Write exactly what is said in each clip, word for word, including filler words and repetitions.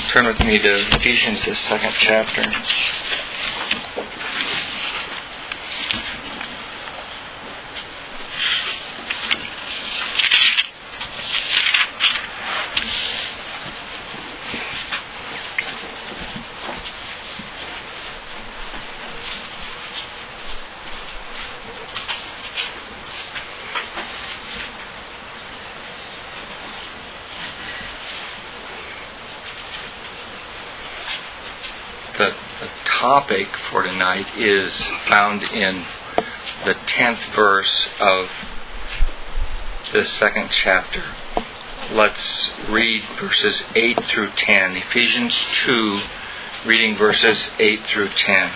Turn with me to Ephesians, the second chapter. The, the topic for tonight is found in the tenth verse of this second chapter. Let's read verses eight through ten. Ephesians two, reading verses eight through ten.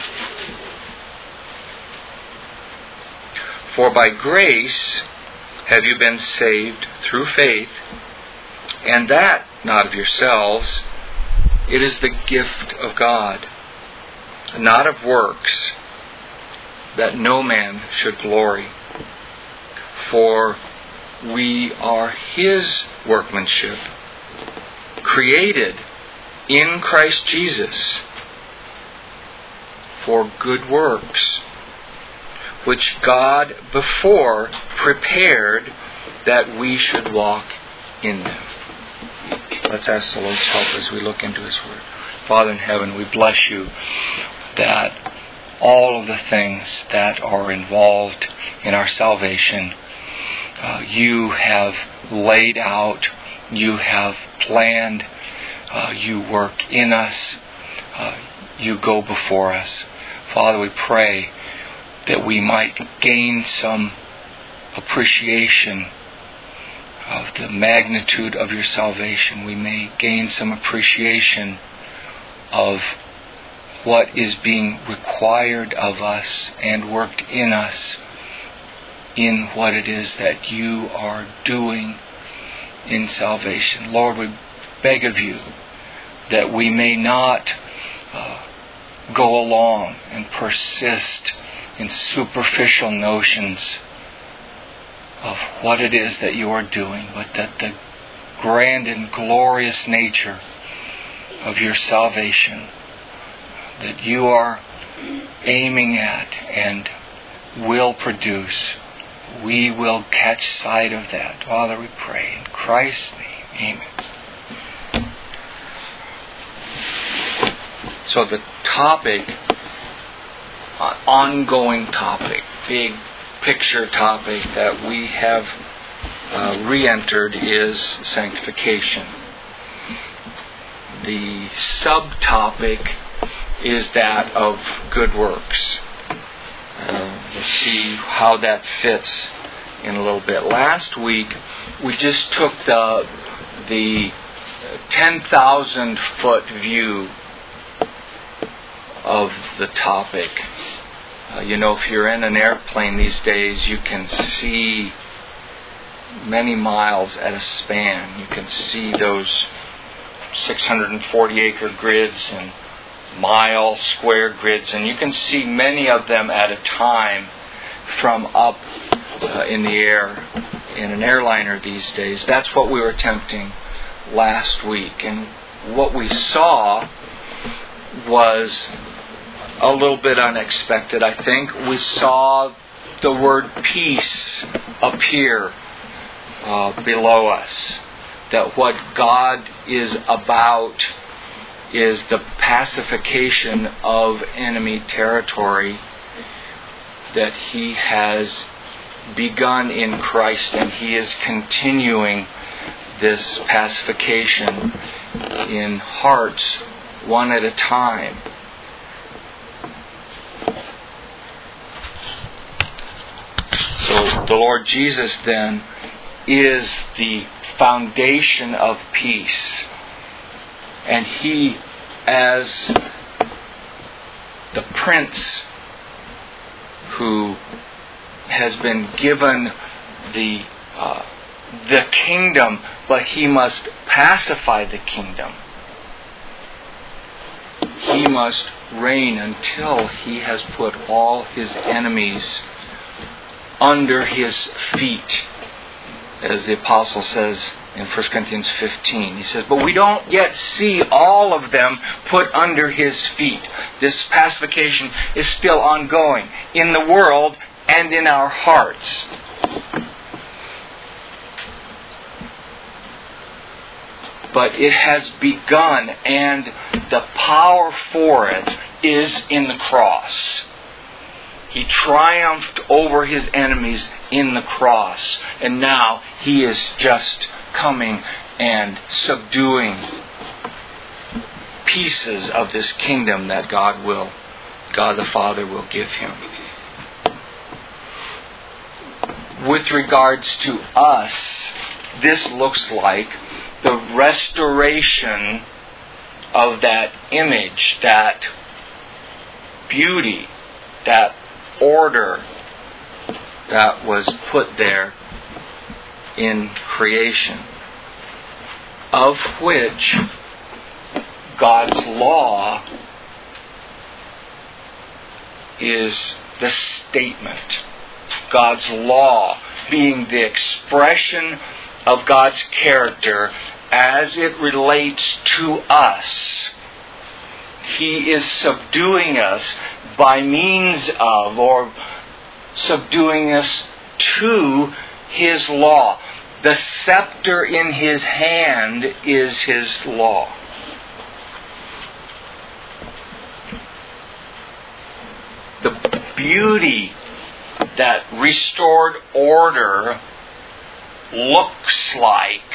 For by grace have you been saved through faith, and that not of yourselves. It is the gift of God, not of works, that no man should glory. For we are His workmanship, created in Christ Jesus for good works, which God before prepared that we should walk in them. Let's ask the Lord's help as we look into His Word. Father in heaven, we bless You that all of the things that are involved in our salvation, uh, You have laid out, You have planned, uh, You work in us, uh, You go before us. Father, we pray that we might gain some appreciation of the magnitude of Your salvation. We may gain some appreciation of what is being required of us and worked in us in what it is that You are doing in salvation. Lord, we beg of You that we may not uh, go along and persist in superficial notions of what it is that You are doing, but that the grand and glorious nature of Your salvation that You are aiming at and will produce, we will catch sight of that. Father, we pray in Christ's name. Amen. So the topic, uh, ongoing topic, big picture topic that we have uh, re-entered is sanctification. The subtopic is that of good works. Uh, we'll see how that fits in a little bit. Last week we just took the the ten thousand foot view of the topic. Uh, you know, if you're in an airplane these days, you can see many miles at a span. You can see those six hundred forty acre grids and mile square grids, and you can see many of them at a time from up uh, in the air in an airliner these days. That's what we were attempting last week. And what we saw was a little bit unexpected, I think. We saw the word peace appear uh, below us. That what God is about is the pacification of enemy territory that He has begun in Christ, and He is continuing this pacification in hearts one at a time. So the Lord Jesus then is the foundation of peace, and He, as the Prince who has been given the uh, the kingdom, but He must pacify the kingdom. He must reign until He has put all His enemies under His feet, as the apostle says in First Corinthians fifteen. He says, but we don't yet see all of them put under His feet. This pacification is still ongoing in the world and in our hearts. But it has begun, and the power for it is in the cross. He triumphed over His enemies in the cross, and now He is just coming and subduing pieces of this kingdom that God will, God the Father will give Him. With regards to us, this looks like the restoration of that image, that beauty, that order that was put there in creation, of which God's law is the statement. God's law being the expression of God's character as it relates to us. He is subduing us by means of, or subduing us to, His law. The scepter in His hand is His law. The beauty that restored order looks like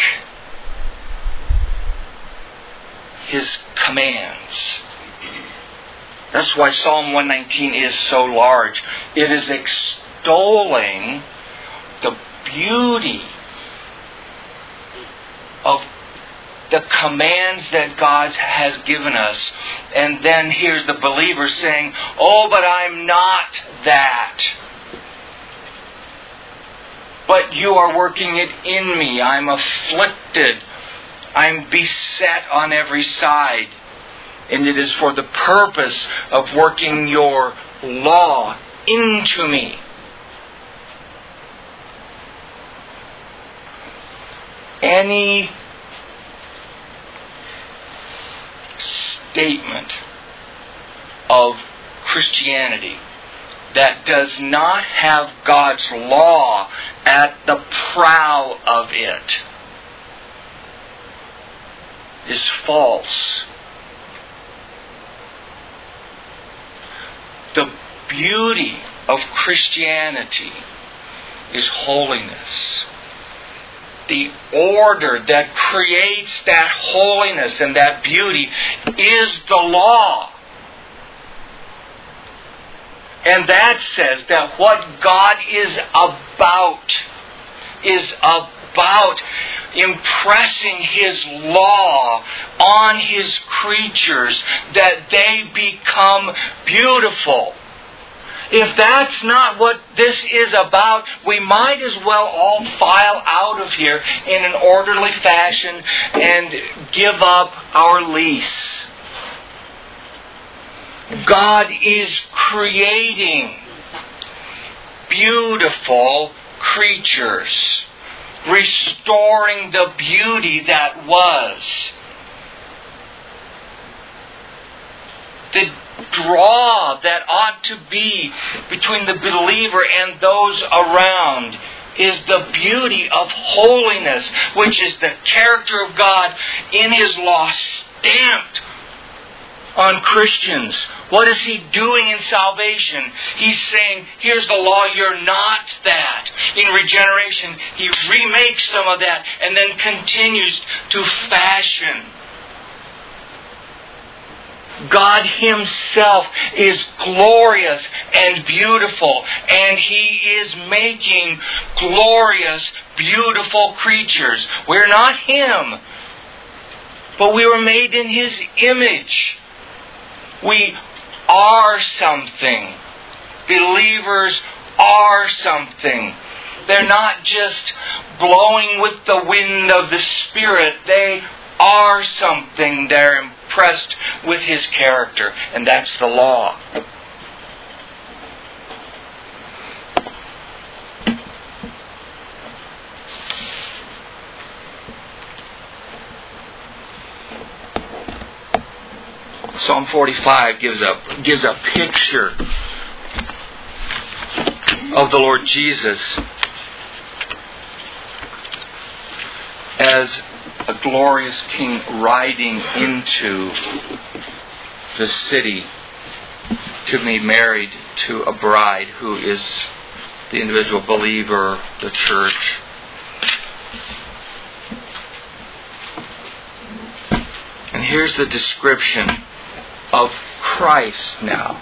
His commands. That's why Psalm one nineteen is so large. It is extolling the beauty of the commands that God has given us. And then here's the believer saying, oh, but I'm not that. But you are working it in me. I'm afflicted. I'm beset on every side. And it is for the purpose of working your law into me. Any statement of Christianity that does not have God's law at the prow of it is false. The beauty of Christianity is holiness. The order that creates that holiness and that beauty is the law. And that says that what God is about is about impressing His law on His creatures, that they become beautiful. If that's not what this is about, we might as well all file out of here in an orderly fashion and give up our lease. God is creating beautiful creatures, restoring the beauty that was. The draw that ought to be between the believer and those around is the beauty of holiness, which is the character of God in His law stamped on Christians. What is He doing in salvation? He's saying, here's the law, you're not that. In regeneration, He remakes some of that and then continues to fashion. God Himself is glorious and beautiful, and He is making glorious, beautiful creatures. We're not Him, but we were made in His image. We are something. Believers are something. They're not just blowing with the wind of the Spirit. They are something. They're impressed with His character, and that's the law. Psalm forty-five gives a, gives a picture of the Lord Jesus as a glorious king riding into the city to be married to a bride who is the individual believer, the church. And here's the description of Christ now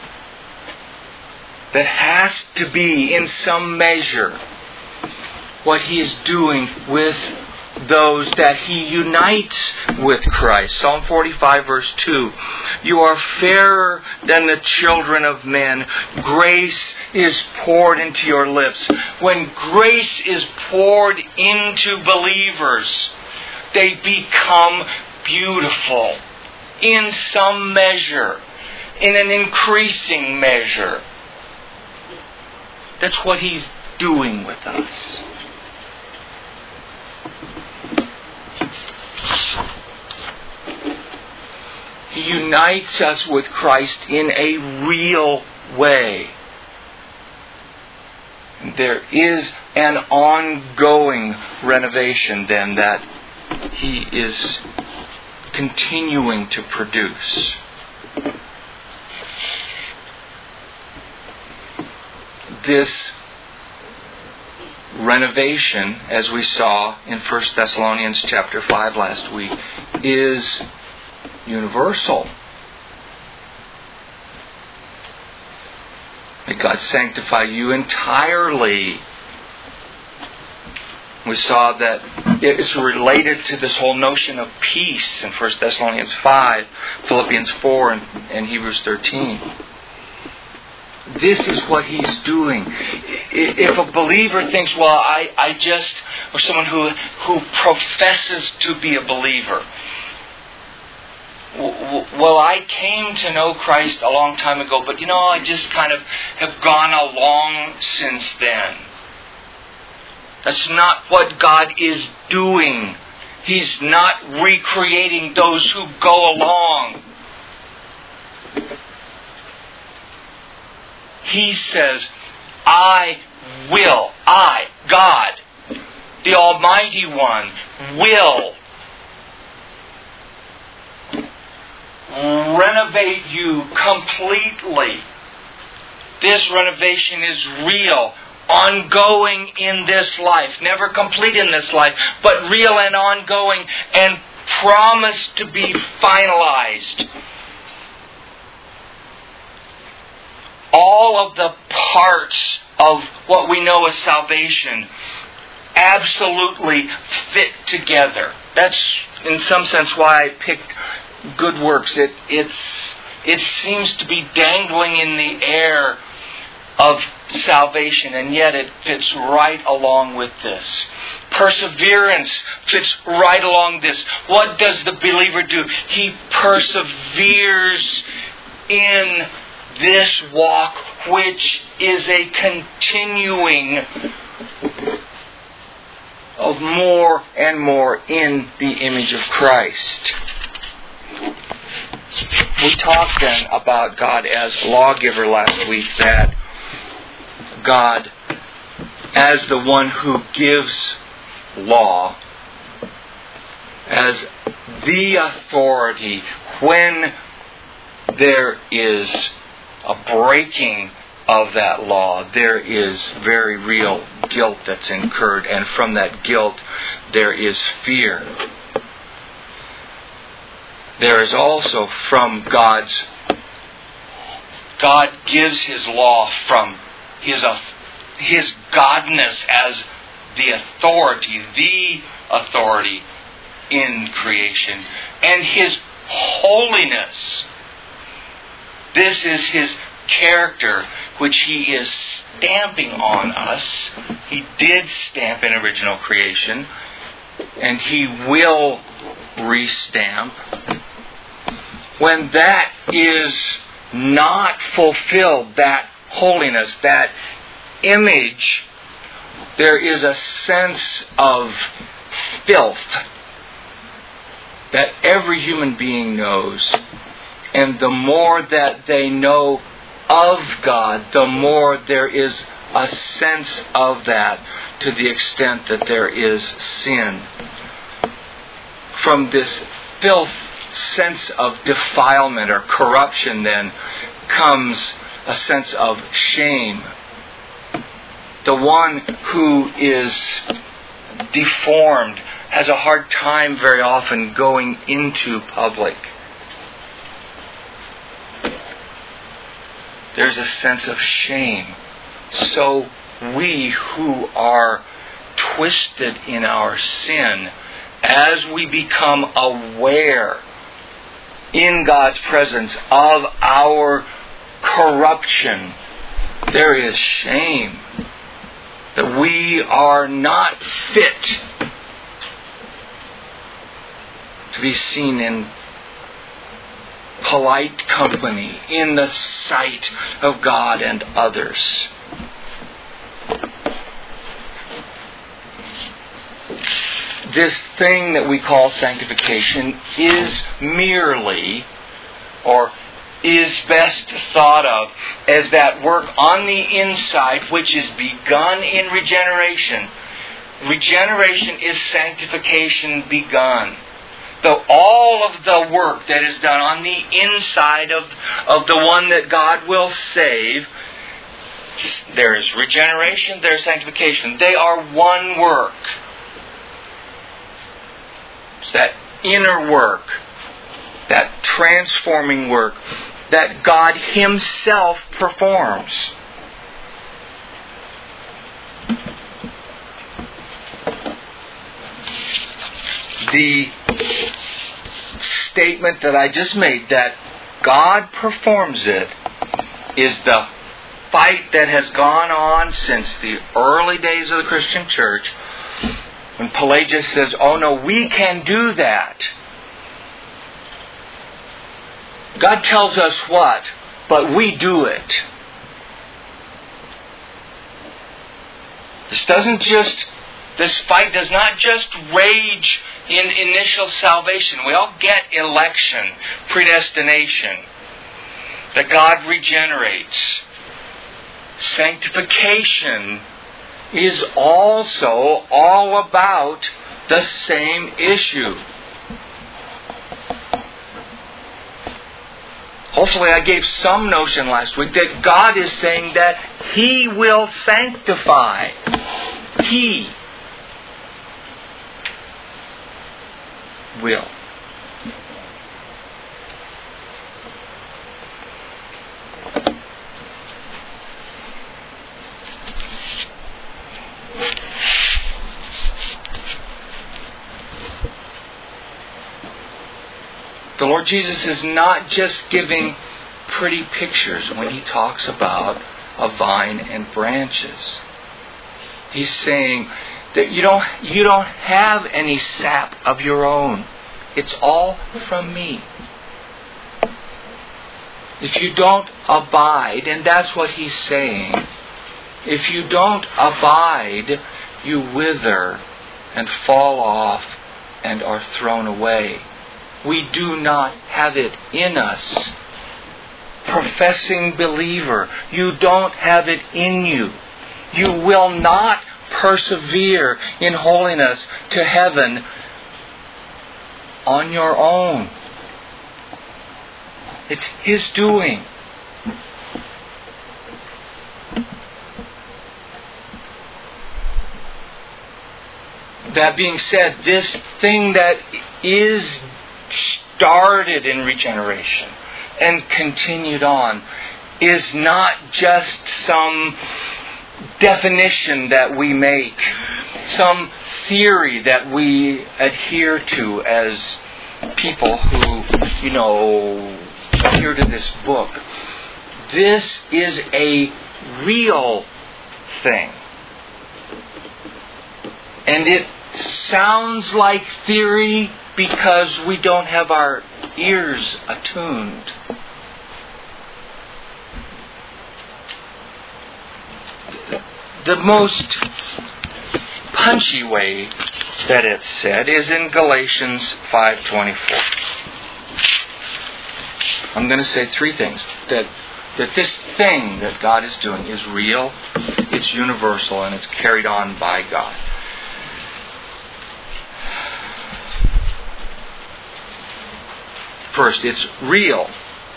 that has to be in some measure what He is doing with those that He unites with Christ. Psalm forty-five verse two. You are fairer than the children of men. Grace is poured into your lips. When grace is poured into believers, they become beautiful in some measure, in an increasing measure. That's what He's doing with us. He unites us with Christ in a real way. There is an ongoing renovation then that He is continuing to produce. This renovation, as we saw in First Thessalonians chapter five last week, is universal. May God sanctify you entirely. We saw that it's related to this whole notion of peace in First Thessalonians five, Philippians four, and, and Hebrews thirteen. This is what He's doing. If a believer thinks, well, I, I just, or someone who, who professes to be a believer, well, I came to know Christ a long time ago, but you know, I just kind of have gone along since then. That's not what God is doing. He's not recreating those who go along. He says, I will, I, God, the Almighty One, will renovate you completely. This renovation is real, ongoing in this life, never complete in this life, but real and ongoing and promised to be finalized. All of the parts of what we know as salvation absolutely fit together. That's in some sense why I picked good works. It it's it seems to be dangling in the air of salvation, and yet it fits right along with this. Perseverance fits right along this. What does the believer do? He perseveres in this walk, which is a continuing of more and more in the image of Christ. We talked then about God as lawgiver last week, that God as the one who gives law, as the authority when there is a breaking of that law, there is very real guilt that's incurred, and from that guilt there is fear. There is also from God's, God gives His law from His, His Godness as the authority, the authority in creation, and His holiness. This is His character, which He is stamping on us. He did stamp in original creation, and He will restamp. When that is not fulfilled, that holiness, that image, there is a sense of filth that every human being knows. And the more that they know of God, the more there is a sense of that, to the extent that there is sin. From this filth sense of defilement or corruption, then, comes a sense of shame. The one who is deformed has a hard time very often going into public. There's a sense of shame. So we who are twisted in our sin, as we become aware in God's presence of our corruption, there is shame. That we are not fit to be seen in polite company, in the sight of God and others. This thing that we call sanctification is merely, or is best thought of as that work on the inside which is begun in regeneration. Regeneration is sanctification begun. Though all of the work that is done on the inside of, of the one that God will save, there is regeneration, there is sanctification. They are one work. It's that inner work, that transforming work that God Himself performs. The statement that I just made, that God performs it, is the fight that has gone on since the early days of the Christian church, when Pelagius says, oh no, we can do that. God tells us what, but we do it. This doesn't just, this fight does not just rage in initial salvation. We all get election, predestination, that God regenerates. Sanctification is also all about the same issue. Hopefully I gave some notion last week that God is saying that He will sanctify. He will. The Lord Jesus is not just giving pretty pictures when He talks about a vine and branches. He's saying that you don't you don't have any sap of your own. It's all from me. If you don't abide, and that's what He's saying, if you don't abide, you wither and fall off and are thrown away. We do not have it in us. Professing believer, you don't have it in you. You will not persevere in holiness to heaven on your own. It's His doing. That being said, this thing that is started in regeneration and continued on is not just some definition that we make, some theory that we adhere to as people who, you know, adhere to this book. This is a real thing. And it sounds like theory because we don't have our ears attuned. The most punchy way that it's said is in Galatians five twenty-four. I'm going to say three things. That that this thing that God is doing is real, it's universal, and it's carried on by God. First, it's real.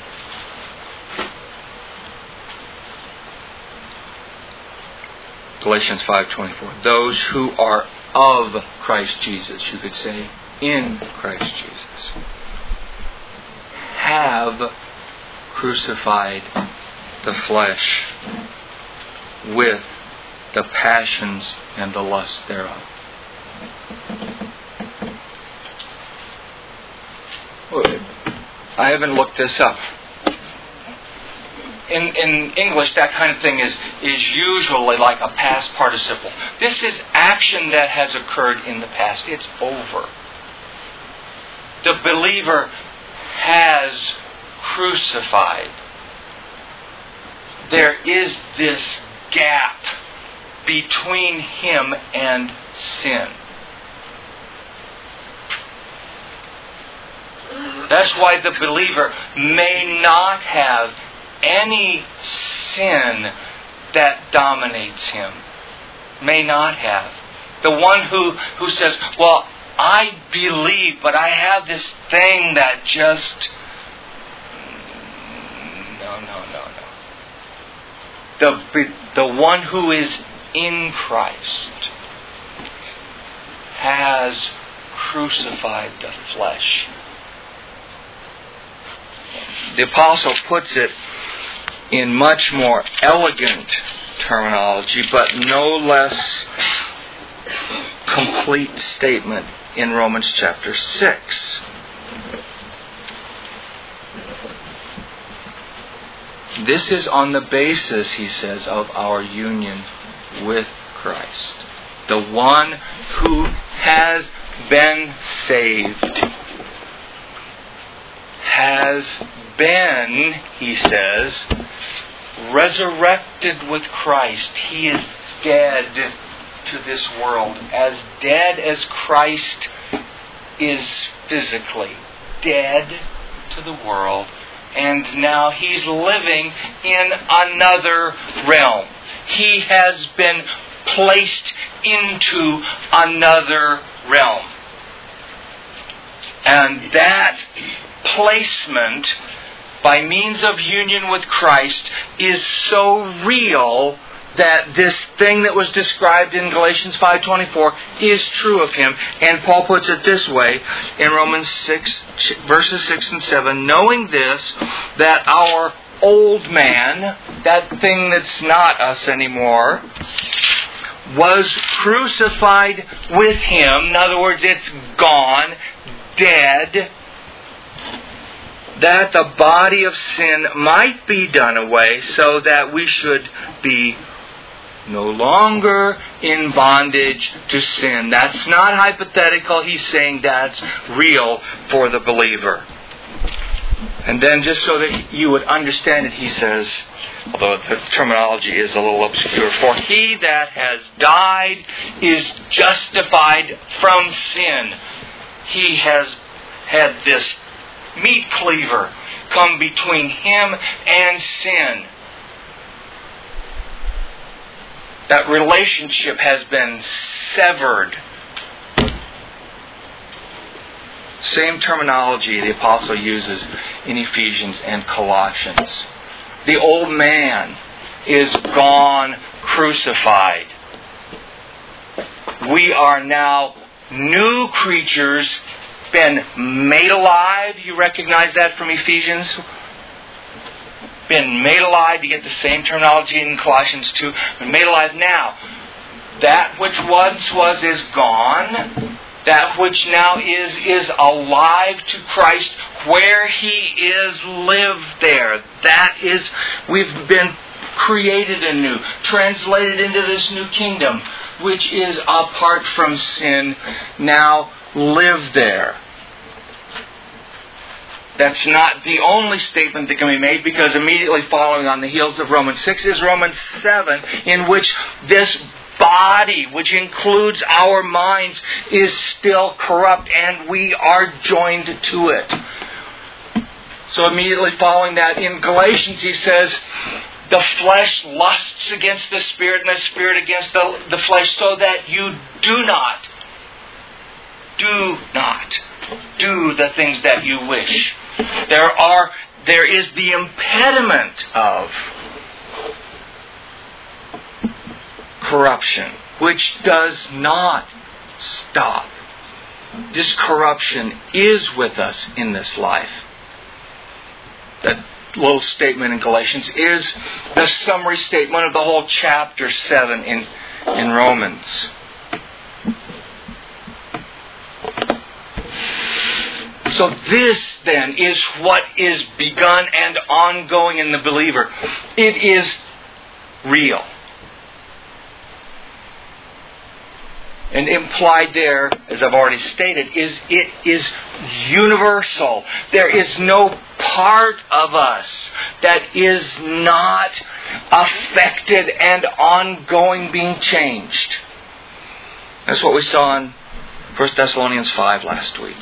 Galatians five twenty-four. Those who are of Christ Jesus, you could say, in Christ Jesus, have crucified the flesh with the passions and the lust thereof. I haven't looked this up. In, in English, that kind of thing is, is usually like a past participle. This is action that has occurred in the past. It's over. The believer has crucified. There is this gap between him and sin. That's why the believer may not have any sin that dominates him. May not have. The one who, who says, well, I believe, but I have this thing that just... No, no, no, no. The, the one who is in Christ has crucified the flesh. The apostle puts it in much more elegant terminology, but no less complete statement in Romans chapter six. This is on the basis, he says, of our union with Christ. The one who has been saved has been, he says, resurrected with Christ. He is dead to this world. As dead as Christ is physically dead to the world. And now he's living in another realm. He has been placed into another realm. And that placement, by means of union with Christ, is so real that this thing that was described in Galatians five twenty-four is true of him. And Paul puts it this way in Romans six, verses six and seven, knowing this, that our old man, that thing that's not us anymore, was crucified with him. In other words, it's gone, dead, that the body of sin might be done away, so that we should be no longer in bondage to sin. That's not hypothetical. He's saying that's real for the believer. And then just so that you would understand it, he says, although the terminology is a little obscure, for he that has died is justified from sin. He has had this meat cleaver come between him and sin. That relationship has been severed. Same terminology the apostle uses in Ephesians and Colossians. The old man is gone, crucified. We are now new creatures, been made alive. You recognize that from Ephesians? Been made alive. You get the same terminology in Colossians two. Been made alive now. That which once was is gone. That which now is, is alive to Christ. Where He is, live there. That is, we've been created anew, translated into this new kingdom, which is apart from sin. Now live there. That's not the only statement that can be made, because immediately following on the heels of Romans six is Romans seven, in which this body, which includes our minds, is still corrupt, and we are joined to it. So immediately following that, in Galatians he says, the flesh lusts against the Spirit and the Spirit against the, the flesh, so that you do not, do not do the things that you wish. There are, there is the impediment of corruption, which does not stop. This corruption is with us in this life. That little statement in Galatians is the summary statement of the whole chapter seven in, in Romans. So this then is what is begun and ongoing in the believer. It is real. And implied there, as I've already stated, is it is universal. There is no part of us that is not affected and ongoing being changed. That's what we saw in First Thessalonians five last week.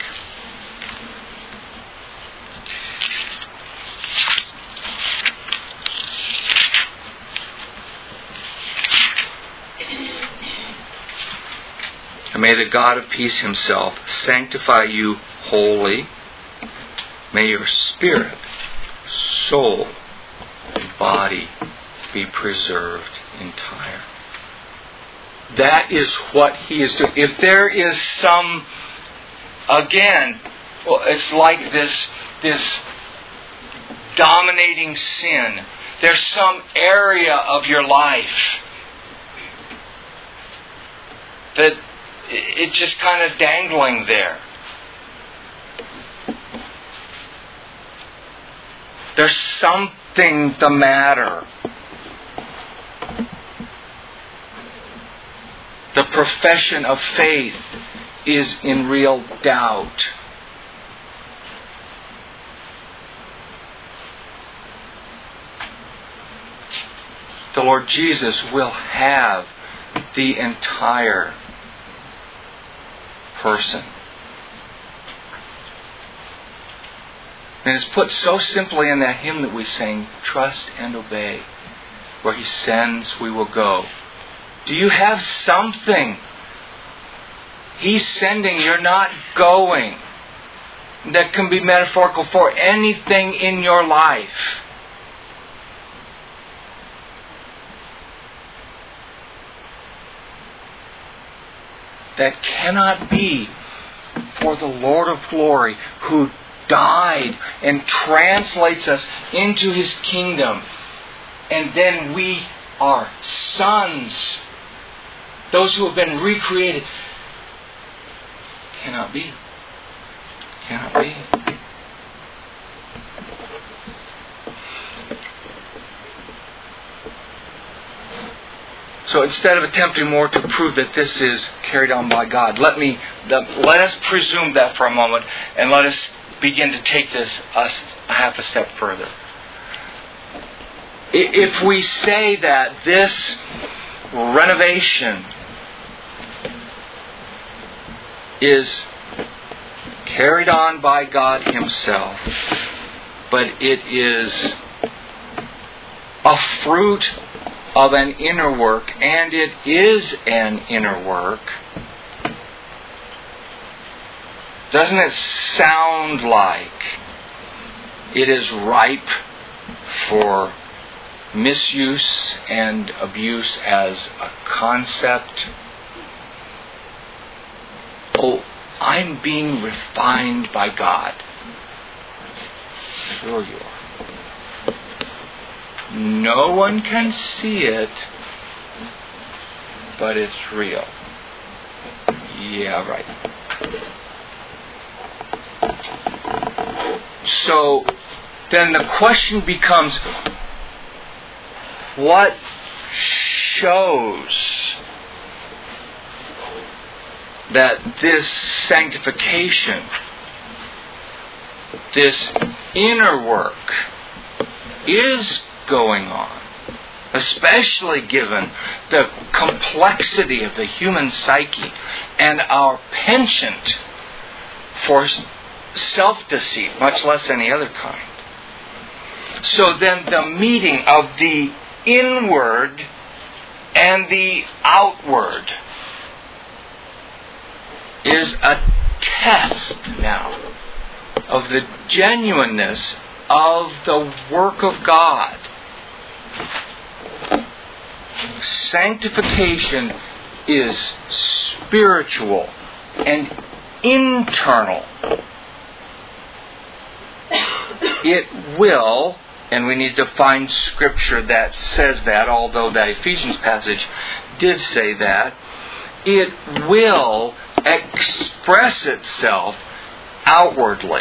And may the God of peace Himself sanctify you wholly. May your spirit, soul, and body be preserved entire. That is what He is doing. If there is some, again, well, it's like this, this dominating sin. There's some area of your life that it's just kind of dangling there. There's something the matter. The profession of faith is in real doubt. The Lord Jesus will have the entire person. And it's put so simply in that hymn that we sing, trust and obey. Where He sends, we will go. Do you have something? He's sending, you're not going. That can be metaphorical for anything in your life. That cannot be for the Lord of glory, who died and translates us into His kingdom. And then we are sons. Those who have been recreated. Cannot be. Cannot be. So instead of attempting more to prove that this is carried on by God, let me let us presume that for a moment, and let us begin to take this a half a step further. If we say that this renovation is carried on by God Himself, but it is a fruit of an inner work, and it is an inner work, doesn't it sound like it is ripe for misuse and abuse as a concept? Oh, I'm being refined by God. Sure you are. No one can see it, but it's real. Yeah, right. So then the question becomes, what shows that this sanctification, this inner work, is going on, especially given the complexity of the human psyche and our penchant for self-deceit, much less any other kind? So then the meeting of the inward and the outward is a test now of the genuineness of the work of God. Sanctification is spiritual and internal. It will, and we need to find scripture that says that, although the Ephesians passage did say that, it will express itself outwardly.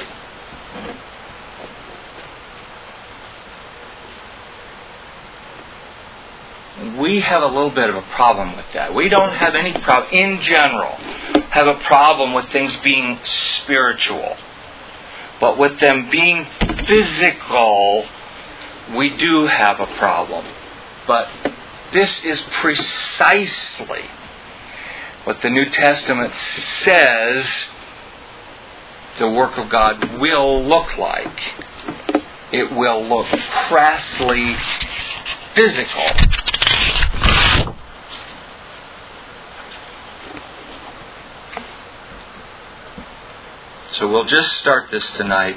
We have a little bit of a problem with that. We don't have any problem, in general, have a problem with things being spiritual. But with them being physical, we do have a problem. But this is precisely what the New Testament says the work of God will look like. It will look crassly physical. So we'll just start this tonight.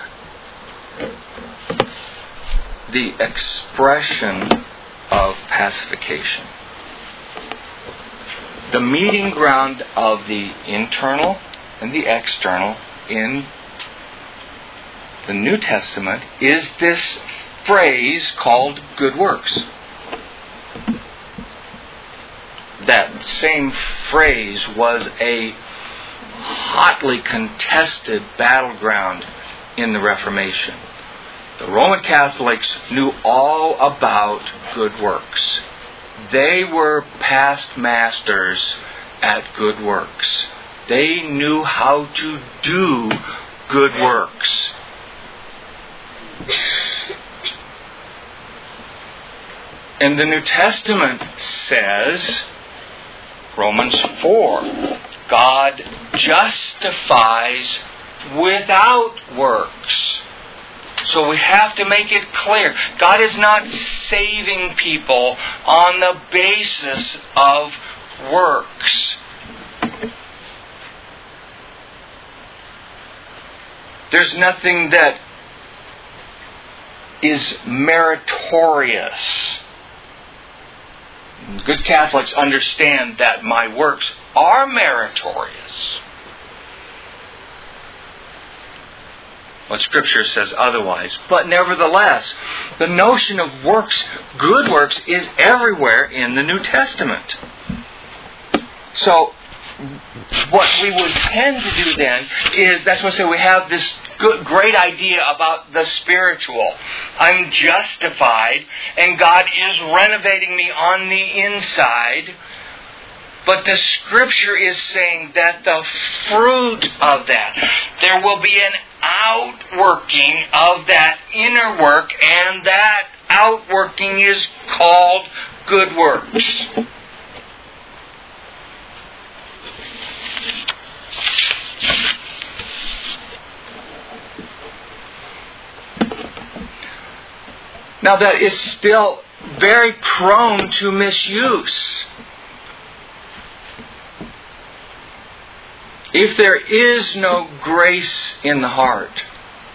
The expression of pacification. The meeting ground of the internal and the external in the New Testament is this phrase called good works. That same phrase was a hotly contested battleground in the Reformation. The Roman Catholics knew all about good works. They were past masters at good works. They knew how to do good works. And the New Testament says, Romans four, God justifies without works. So we have to make it clear. God is not saving people on the basis of works. There's nothing that is meritorious. Good Catholics understand that my works are meritorious. But Scripture says otherwise. But nevertheless, the notion of works, good works, is everywhere in the New Testament. So, what we would tend to do then is, that's what I say, we have this good, great idea about the spiritual. I'm justified, and God is renovating me on the inside. But the Scripture is saying that the fruit of that, there will be an outworking of that inner work, and that outworking is called good works. Now that is still very prone to misuse. If there is no grace in the heart,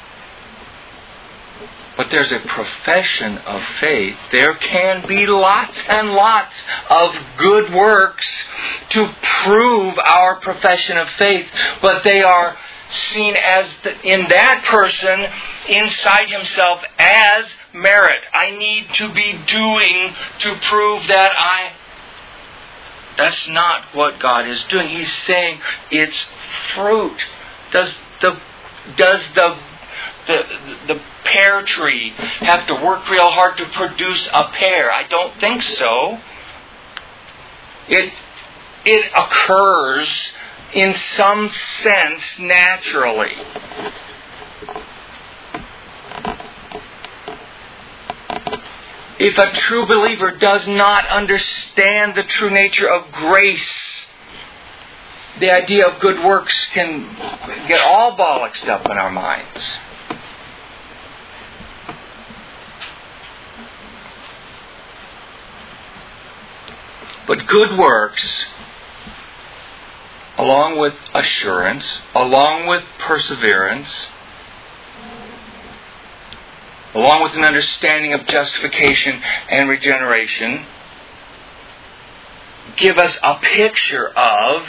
but there's a profession of faith, there can be lots and lots of good works to prove our profession of faith, but they are seen as, the, in that person, inside himself, as merit. I need to be doing to prove that I... That's not what God is doing. He's saying it's fruit. Does the does the the the pear tree have to work real hard to produce a pear? I don't think so. It it occurs in some sense naturally. If a true believer does not understand the true nature of grace, the idea of good works can get all bollocksed up in our minds. But good works, along with assurance, along with perseverance, along with an understanding of justification and regeneration, give us a picture of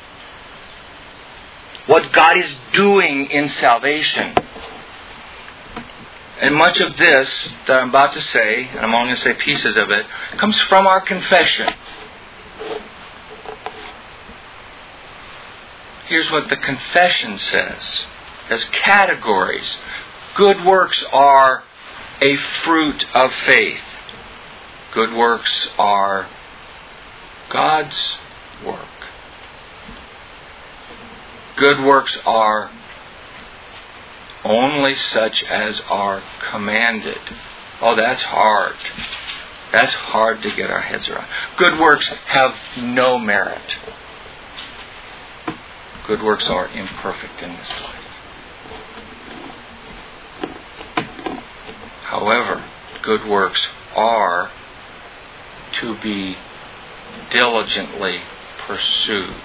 what God is doing in salvation. And much of this that I'm about to say, and I'm only going to say pieces of it, comes from our confession. Here's what the confession says as categories. Good works are a fruit of faith. Good works are God's work. Good works are only such as are commanded. Oh, that's hard. That's hard to get our heads around. Good works have no merit. Good works are imperfect in this life. However, good works are to be diligently pursued.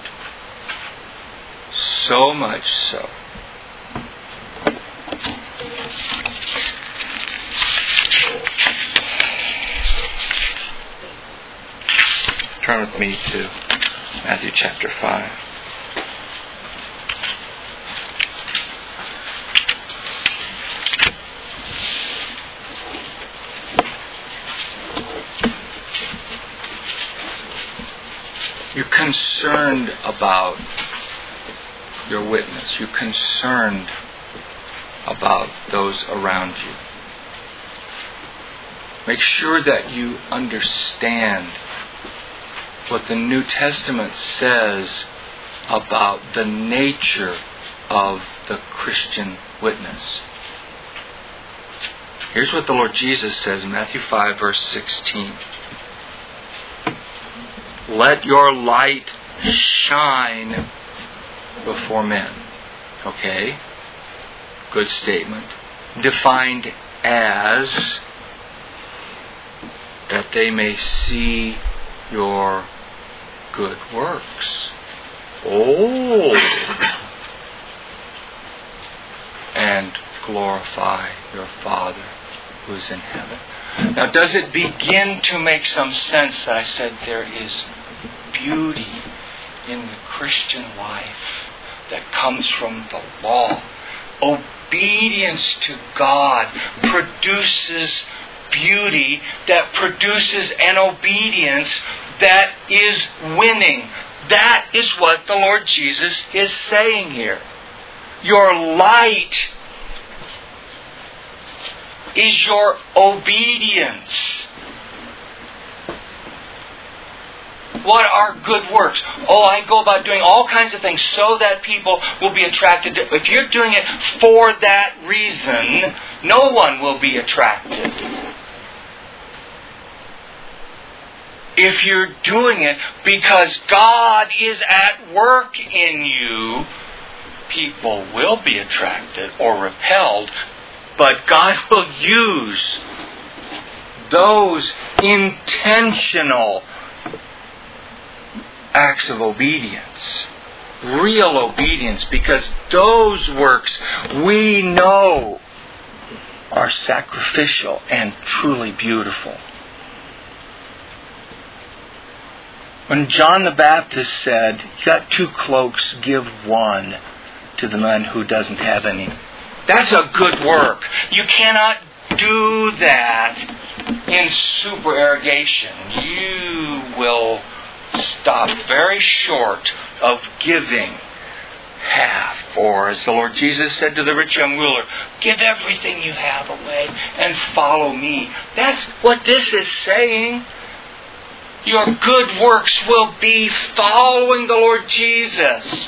So much so turn with me to Matthew chapter five. You're concerned about your witness. You're concerned about those around you. Make sure that you understand what the New Testament says about the nature of the Christian witness. Here's what the Lord Jesus says in Matthew five, verse sixteen. Let your light shine before men. Okay? Good statement. Defined as that they may see your good works. Oh! And glorify your Father who is in heaven. Now, does it begin to make some sense that I said there is beauty in the Christian life that comes from the law? Obedience to God produces beauty that produces an obedience that is winning. That is what the Lord Jesus is saying here. Your light is your obedience. What are good works? Oh, I go about doing all kinds of things so that people will be attracted to. If you're doing it for that reason, no one will be attracted. If you're doing it because God is at work in you, people will be attracted or repelled, but God will use those intentional acts of obedience, real obedience, because those works we know are sacrificial and truly beautiful. When John the Baptist said, "You got two cloaks, give one to the man who doesn't have any," that's a good work. You cannot do that in supererogation. You will stop very short of giving half. Or as the Lord Jesus said to the rich young ruler, give everything you have away and follow me. That's what this is saying. Your good works will be following the Lord Jesus.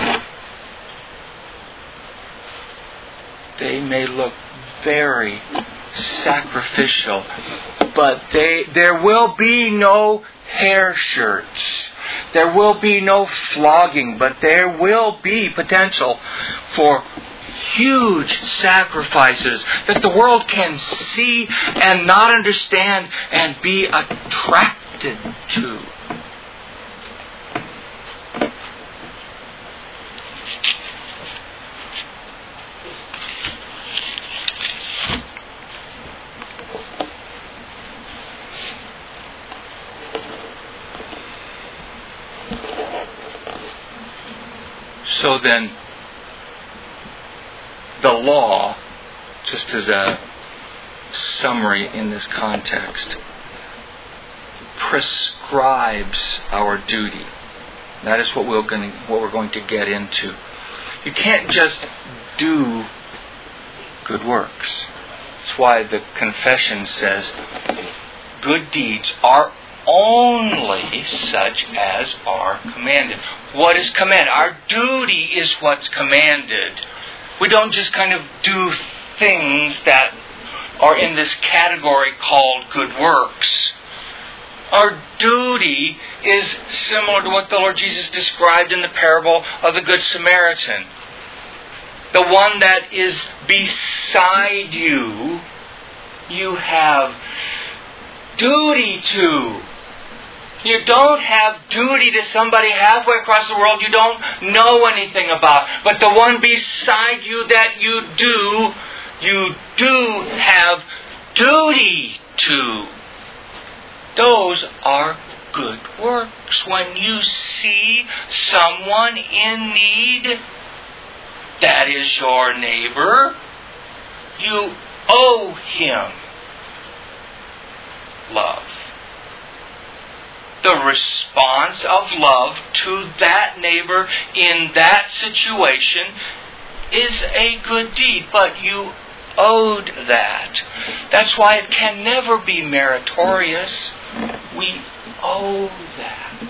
They may look very sacrificial, but they there will be no hair shirts. There will be no flogging, but there will be potential for huge sacrifices that the world can see and not understand and be attracted to. So then, the law, just as a summary in this context, prescribes our duty. That is what we're going to, what we're going to get into. You can't just do good works. That's why the confession says, good deeds are only such as are commanded. What is commanded? Our duty is what's commanded. We don't just kind of do things that are in this category called good works. Our duty is similar to what the Lord Jesus described in the parable of the Good Samaritan. The one that is beside you, you have duty to. You don't have duty to somebody halfway across the world you don't know anything about. But the one beside you that you do, you do have duty to. Those are good works. When you see someone in need, that is your neighbor, you owe him love. The response of love to that neighbor in that situation is a good deed, but you owed that. That's why it can never be meritorious. We owe that.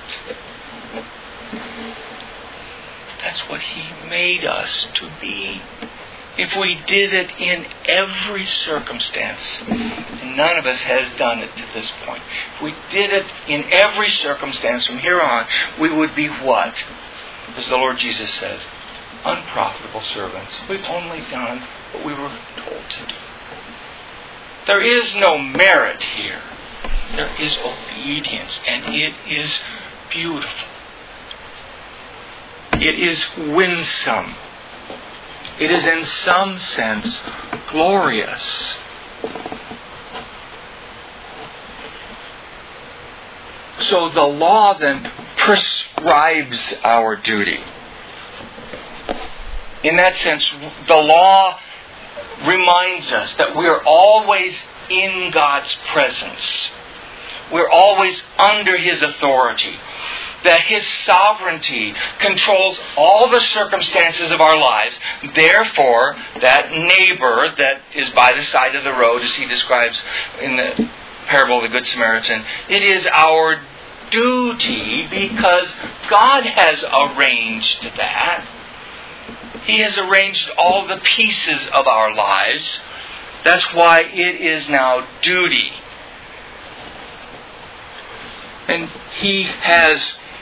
That's what He made us to be. If we did it in every circumstance, and none of us has done it to this point, if we did it in every circumstance from here on, we would be what? As the Lord Jesus says, unprofitable servants. We've only done what we were told to do. There is no merit here. There is obedience, and it is beautiful. It is winsome. It is in some sense glorious. So the law then prescribes our duty. In that sense, the law reminds us that we are always in God's presence. We're always under His authority. That His sovereignty controls all the circumstances of our lives. Therefore, that neighbor that is by the side of the road, as He describes in the parable of the Good Samaritan, it is our duty because God has arranged that. He has arranged all the pieces of our lives. That's why it is now duty. And He has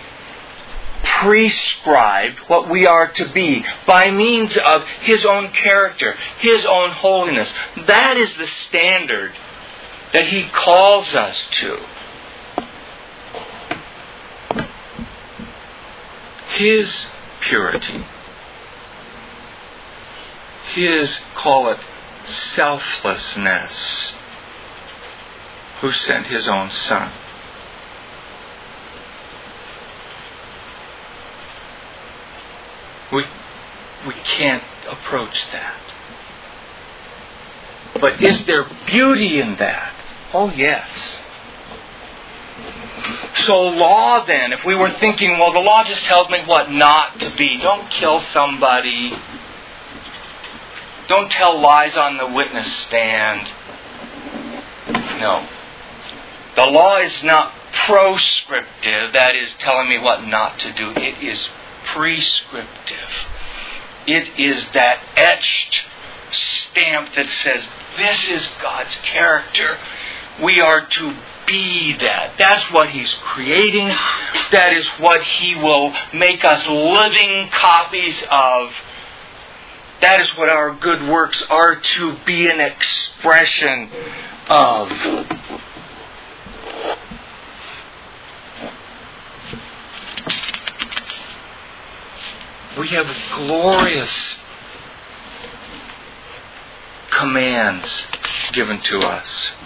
prescribed what we are to be by means of His own character, His own holiness. That is the standard that He calls us to. His purity. His, call it, selflessness, who sent His own Son. We, we can't approach that. But is there beauty in that? Oh, yes. So law then, if we were thinking, well, the law just tells me what not to be. Don't kill somebody. Don't tell lies on the witness stand. No. The law is not proscriptive, that is telling me what not to do. It is prescriptive. It is that etched stamp that says, this is God's character. We are to be that. That's what He's creating. That is what He will make us living copies of. That is what our good works are to be an expression of. We have glorious commands given to us.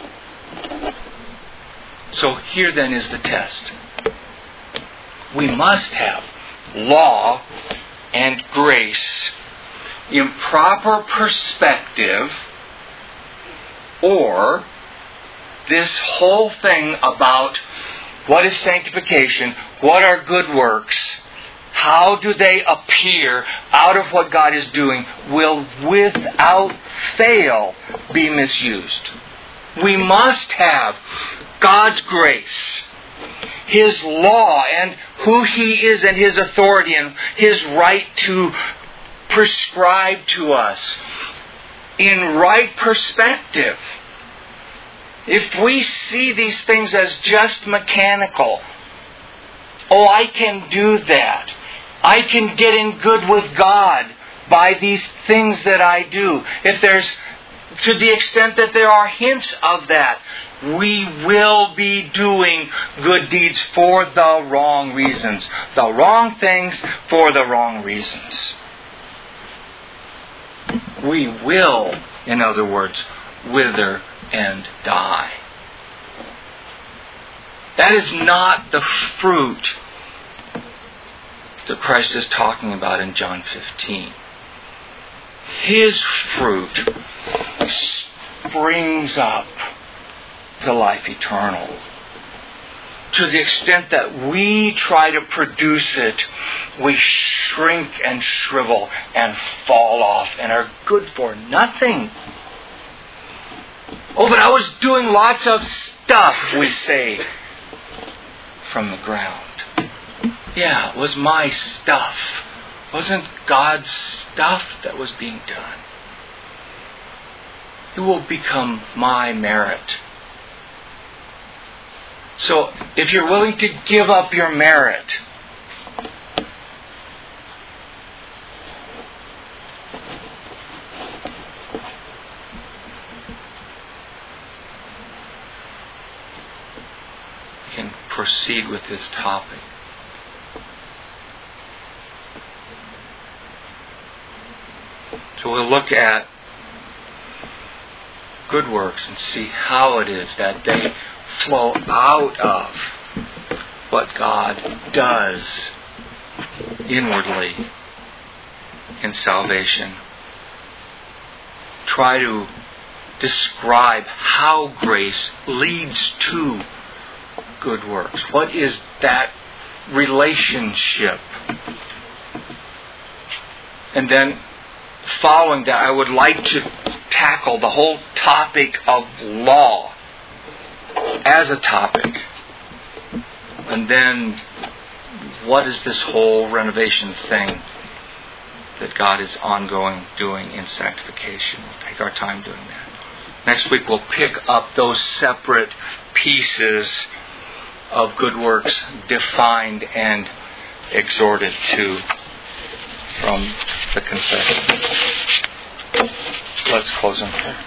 So here then is the test. We must have law and grace, improper perspective, or this whole thing about what is sanctification, what are good works, how do they appear out of what God is doing, will without fail be misused. We must have God's grace, His law, and who He is and His authority and His right to prescribe to us in right perspective. If we see these things as just mechanical, oh, I can do that. I can get in good with God by these things that I do. If there's, to the extent that there are hints of that, we will be doing good deeds for the wrong reasons. The wrong things for the wrong reasons. We will, in other words, wither and die. That is not the fruit that Christ is talking about in John fifteen. His fruit springs up to life eternal. To the extent that we try to produce it, we shrink and shrivel and fall off and are good for nothing. Oh, but I was doing lots of stuff, we say, from the ground. Yeah, it was my stuff. It wasn't God's stuff that was being done. It will become my merit. So, if you're willing to give up your merit, you can proceed with this topic. So we'll look at good works and see how it is that they flow out of what God does inwardly in salvation. Try to describe how grace leads to good works. What is that relationship? And then following that, I would like to tackle the whole topic of law as a topic. And then, what is this whole renovation thing that God is ongoing doing in sanctification? We'll take our time doing that. Next week we'll pick up those separate pieces of good works defined and exhorted to from the confession. Let's close in prayer.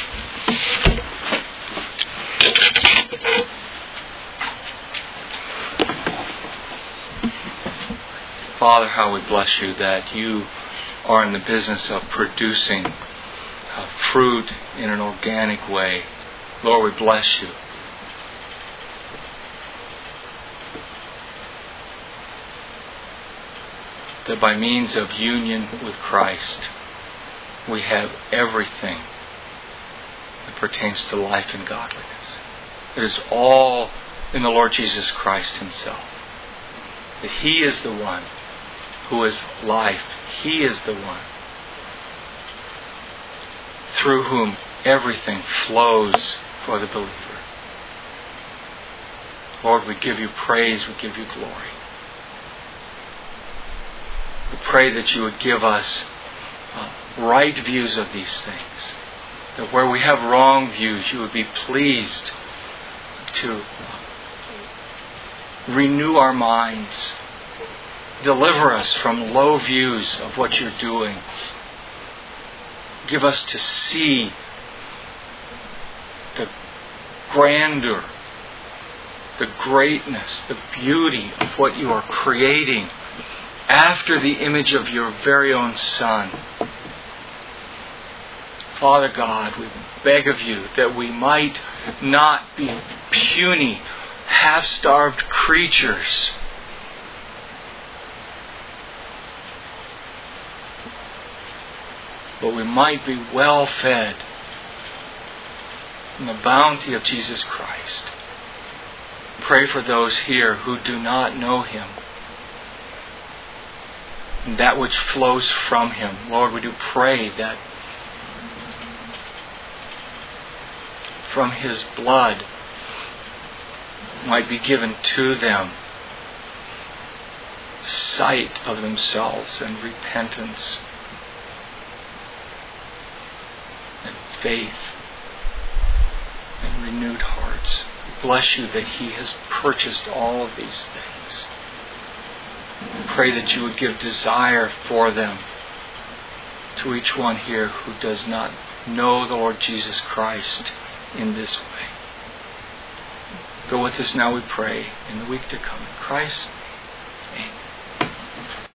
Father, how we bless you that you are in the business of producing uh, fruit in an organic way. Lord, we bless you. That by means of union with Christ, we have everything that pertains to life and godliness. It is all in the Lord Jesus Christ Himself. That He is the one who is life. He is the one through whom everything flows for the believer. Lord, we give you praise, we give you glory. We pray that you would give us uh, right views of these things. That where we have wrong views, you would be pleased to uh, renew our minds. Deliver us from low views of what you're doing. Give us to see the grandeur, the greatness, the beauty of what you are creating after the image of your very own Son. Father God, we beg of you that we might not be puny, half-starved creatures, but we might be well fed in the bounty of Jesus Christ. Pray for those here who do not know Him, and that which flows from Him. Lord, we do pray that from His blood might be given to them sight of themselves and repentance and faith and renewed hearts. Bless You that He has purchased all of these things. Pray that You would give desire for them to each one here who does not know the Lord Jesus Christ in this way. Go with us now, we pray, in the week to come. In Christ's name.